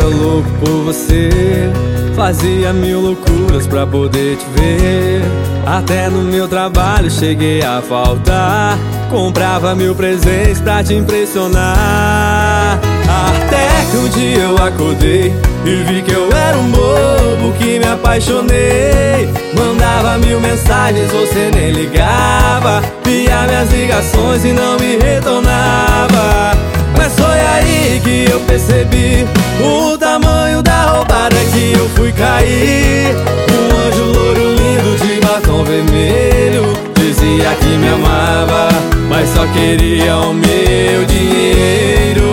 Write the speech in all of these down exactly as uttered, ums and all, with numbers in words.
louco por você, fazia mil loucuras pra poder te ver. Até no meu trabalho cheguei a faltar, comprava mil presentes pra te impressionar. Até que um dia eu acordei e vi que eu era um bobo, que me apaixonei. Mandava mil mensagens, você nem ligava, via minhas ligações e não me retornava. Mas foi aí que eu percebi o tamanho da roubada que eu fui cair. Um anjo louro lindo de batom vermelho dizia que me amava, mas só queria o meu dinheiro.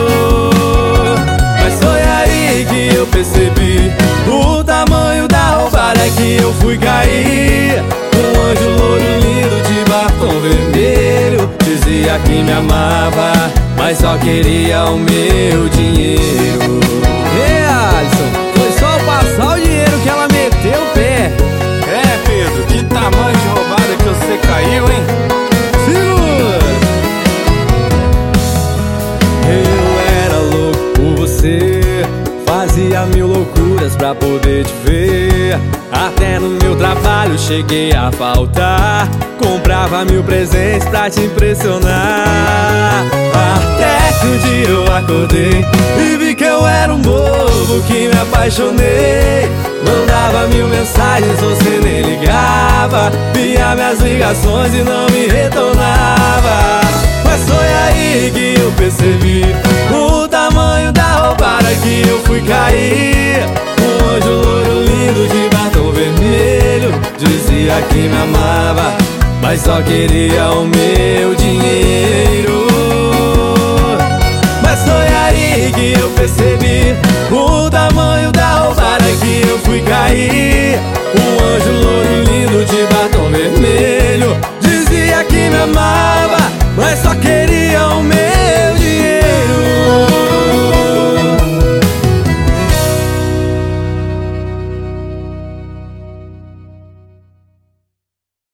Mas foi aí que eu percebi o tamanho da roubada que eu fui cair. Um anjo louro lindo de batom vermelho dizia que me amava, mas só queria o meu dinheiro. Ei, Alisson, foi só passar o dinheiro que ela meteu o pé. É, Pedro, que tamanho de roubada que você caiu, hein? Segura! Eu era louco por você, fazia mil loucuras pra poder te ver. Até no meu trabalho cheguei a faltar, comprava mil presentes pra te impressionar. Até que um dia eu acordei e vi que eu era um bobo, que me apaixonei. Mandava mil mensagens, você nem ligava, via minhas ligações e não me retornava. Mas foi aí que eu percebi o tamanho da roubada que eu fui cair. Um anjo louro lindo de batom vermelho dizia que me amava, mas só queria o meu dinheiro. Mas foi aí que eu percebi o tamanho da roubada que eu fui cair. Um anjo louro